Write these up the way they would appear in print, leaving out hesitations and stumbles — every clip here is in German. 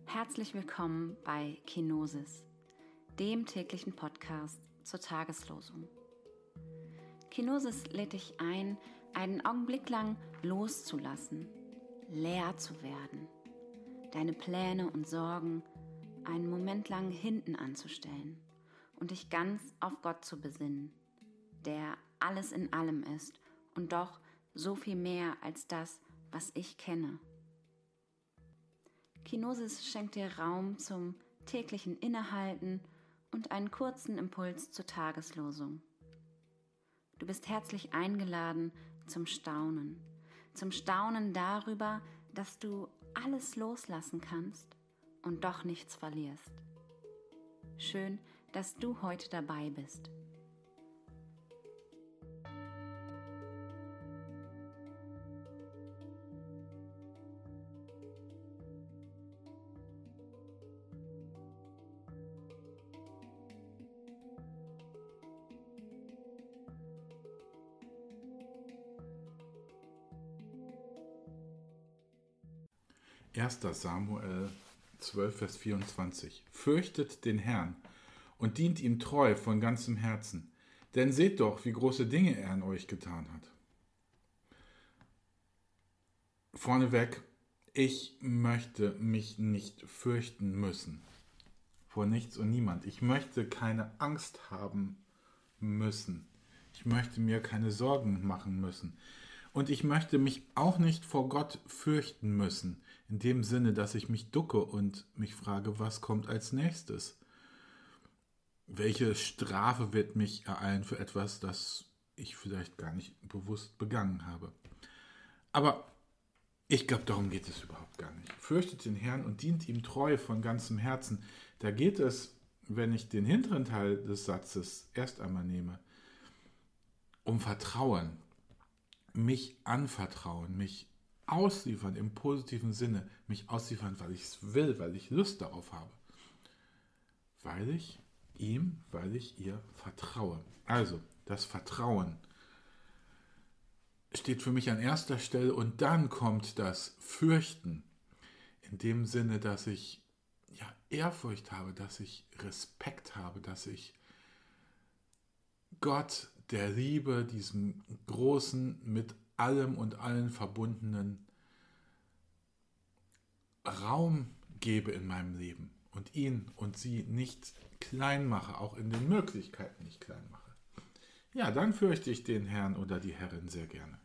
Herzlich willkommen bei Kenosis, dem täglichen Podcast zur Tageslosung. Kenosis lädt dich ein, einen Augenblick lang loszulassen, leer zu werden, deine Pläne und Sorgen einen Moment lang hinten anzustellen und dich ganz auf Gott zu besinnen, der alles in allem ist und doch so viel mehr als das, was ich kenne. Kenosis schenkt dir Raum zum täglichen Innehalten und einen kurzen Impuls zur Tageslosung. Du bist herzlich eingeladen zum Staunen darüber, dass du alles loslassen kannst und doch nichts verlierst. Schön, dass du heute dabei bist. Erster Samuel 12, Vers 24. Fürchtet den Herrn und dient ihm treu von ganzem Herzen, denn seht doch, wie große Dinge er an euch getan hat. Vorneweg, ich möchte mich nicht fürchten müssen. Vor nichts und niemand. Ich möchte keine Angst haben müssen. Ich möchte mir keine Sorgen machen müssen. Und ich möchte mich auch nicht vor Gott fürchten müssen, in dem Sinne, dass ich mich ducke und mich frage, was kommt als nächstes? Welche Strafe wird mich ereilen für etwas, das ich vielleicht gar nicht bewusst begangen habe? Aber ich glaube, darum geht es überhaupt gar nicht. Fürchtet den Herrn und dient ihm treu von ganzem Herzen. Da geht es, wenn ich den hinteren Teil des Satzes erst einmal nehme, um Vertrauen. Mich anvertrauen, mich ausliefern im positiven Sinne, mich ausliefern, weil ich es will, weil ich Lust darauf habe. Weil ich ihr vertraue. Also, das Vertrauen steht für mich an erster Stelle und dann kommt das Fürchten. In dem Sinne, dass ich Ehrfurcht habe, dass ich Respekt habe, dass ich Gott der Liebe, diesem großen, mit allem und allen verbundenen Raum gebe in meinem Leben und ihn und sie nicht klein mache, auch in den Möglichkeiten nicht klein mache. Ja, dann fürchte ich den Herrn oder die Herrin sehr gerne.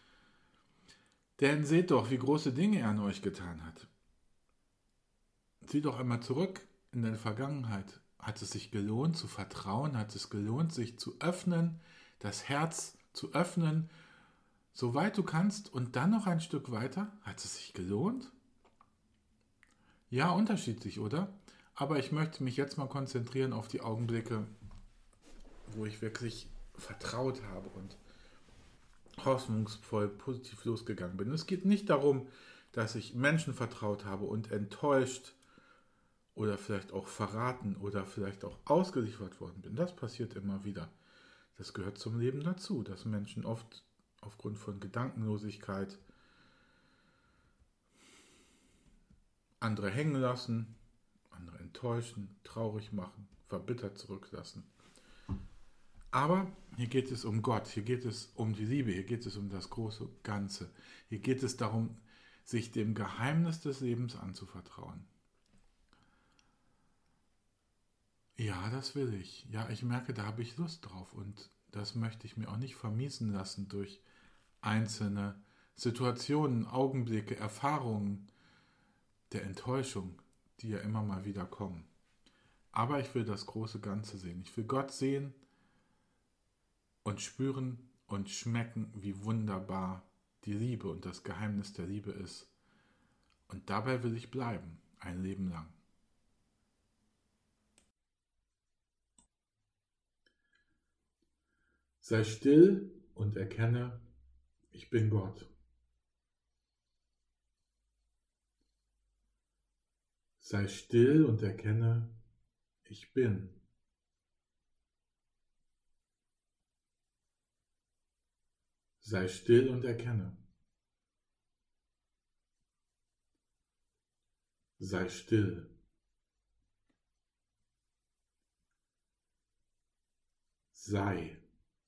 Denn seht doch, wie große Dinge er an euch getan hat. Sieh doch einmal zurück in der Vergangenheit. Hat es sich gelohnt zu vertrauen? Hat es gelohnt, sich zu öffnen, das Herz zu öffnen, soweit du kannst und dann noch ein Stück weiter? Hat es sich gelohnt? Ja, unterschiedlich, oder? Aber ich möchte mich jetzt mal konzentrieren auf die Augenblicke, wo ich wirklich vertraut habe und hoffnungsvoll positiv losgegangen bin. Es geht nicht darum, dass ich Menschen vertraut habe und enttäuscht oder vielleicht auch verraten oder vielleicht auch ausgeliefert worden bin. Das passiert immer wieder. Das gehört zum Leben dazu, dass Menschen oft aufgrund von Gedankenlosigkeit andere hängen lassen, andere enttäuschen, traurig machen, verbittert zurücklassen. Aber hier geht es um Gott, hier geht es um die Liebe, hier geht es um das große Ganze. Hier geht es darum, sich dem Geheimnis des Lebens anzuvertrauen. Ja, das will ich. Ja, ich merke, da habe ich Lust drauf und das möchte ich mir auch nicht vermiesen lassen durch einzelne Situationen, Augenblicke, Erfahrungen der Enttäuschung, die ja immer mal wieder kommen. Aber ich will das große Ganze sehen. Ich will Gott sehen und spüren und schmecken, wie wunderbar die Liebe und das Geheimnis der Liebe ist. Und dabei will ich bleiben, ein Leben lang. Sei still und erkenne, ich bin Gott. Sei still und erkenne, ich bin. Sei still und erkenne. Sei still. Sei.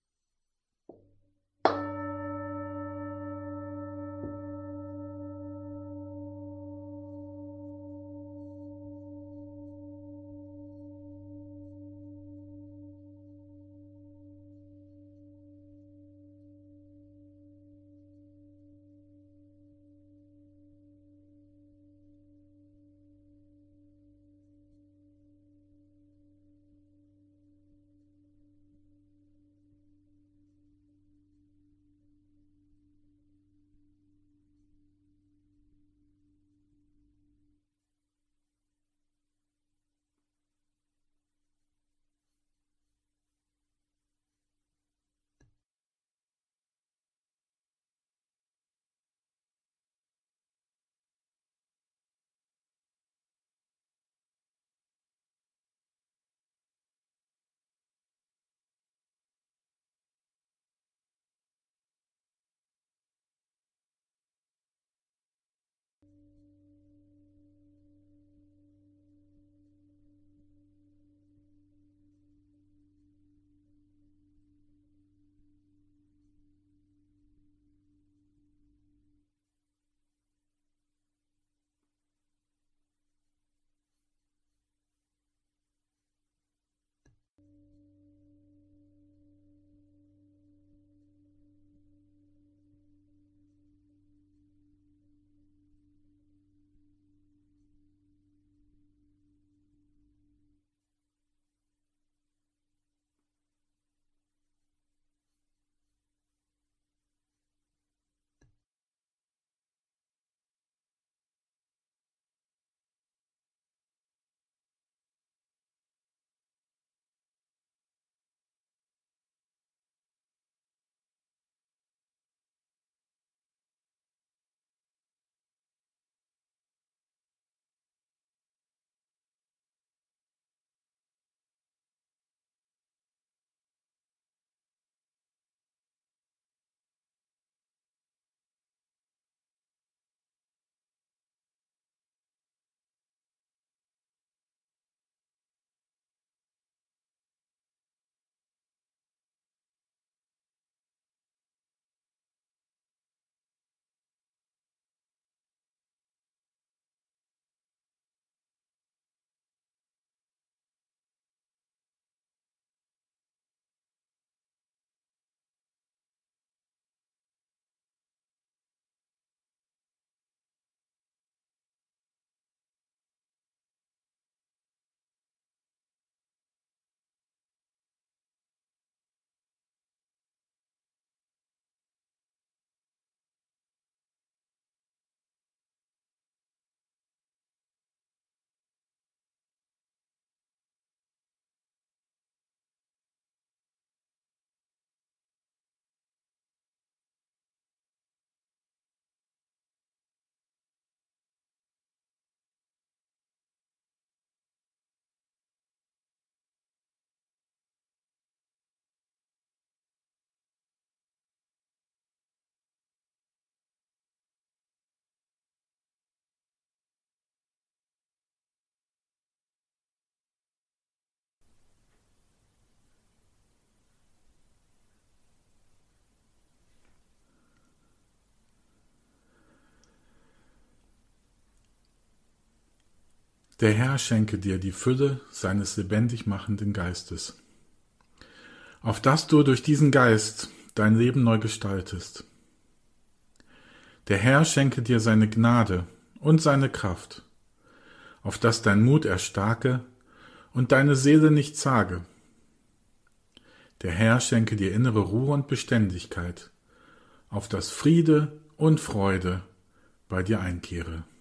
Der Herr schenke dir die Fülle seines lebendig machenden Geistes, auf dass du durch diesen Geist dein Leben neu gestaltest. Der Herr schenke dir seine Gnade und seine Kraft, auf dass dein Mut erstarke und deine Seele nicht zage. Der Herr schenke dir innere Ruhe und Beständigkeit, auf dass Friede und Freude bei dir einkehre.